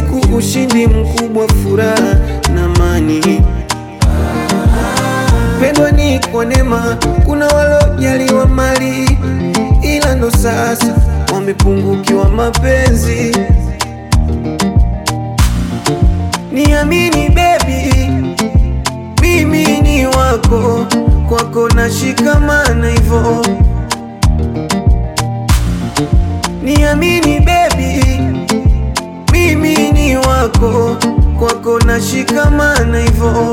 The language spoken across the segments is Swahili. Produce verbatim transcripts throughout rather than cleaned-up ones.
usiku ushindi mkubwa, furaha na amani. Pendwa ni kwa neema, kuna walojaliwa mali, ila ndo sasa wamepungukiwa mapenzi. Niamini baby, mimi ni wako, kwako na shikamana hivyo. Niamini baby, mimi ni wako, kwako na shikamana hivyo.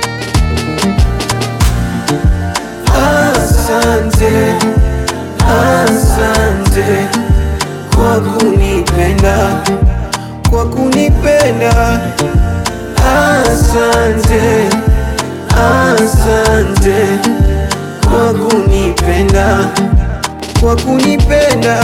Asante, asante kwa kunipenda, kwa kunipenda. Asante, asante kwa kunipenda, kwa kunipenda.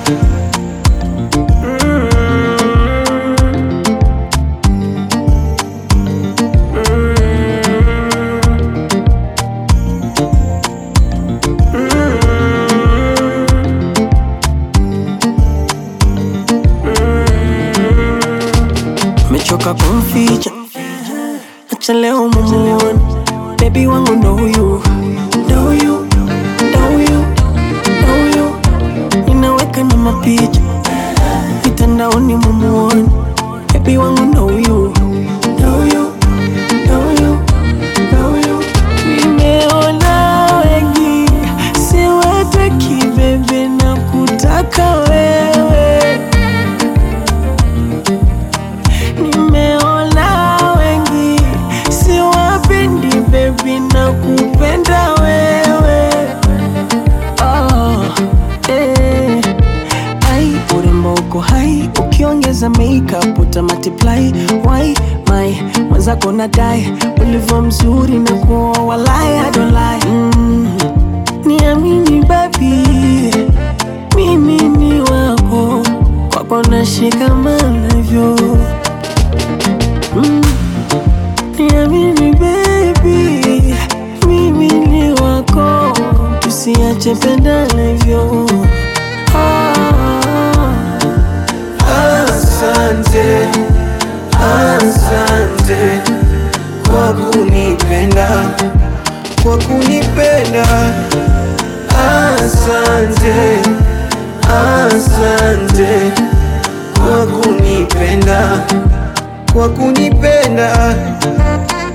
Mechoka kumficha, acha leo mumuone. Baby wangu ndo huyu, ndo huyu, ndo huyu, ndo huyu. Ninaweka na mapicha mitandaoni mumuone. Baby wangu ndo huyu, ndo huyu, ndo huyu, ndo huyu. Nimeona wengi, siwataki bebe, na kutaka wewe. Nimeona wengi, siwapendi baby, na kupenda wewe. Oh, eh. Ai, urembo uko hai, ukiongeza makeup uta multiply. Why, my, mwenzako nadai, ulivyo mzuri na kuwa walai, I don't lie. mm. Niamini baby, mimi ni wako, kwako na shikamana hivyo. Mm. Niamini baby, mimi ni wako, tusiache pendana hivyo. Ah. Asante, asante kwa kunipenda, kwa kunipenda. Asante, asante kwa kunipenda, kwa kunipenda.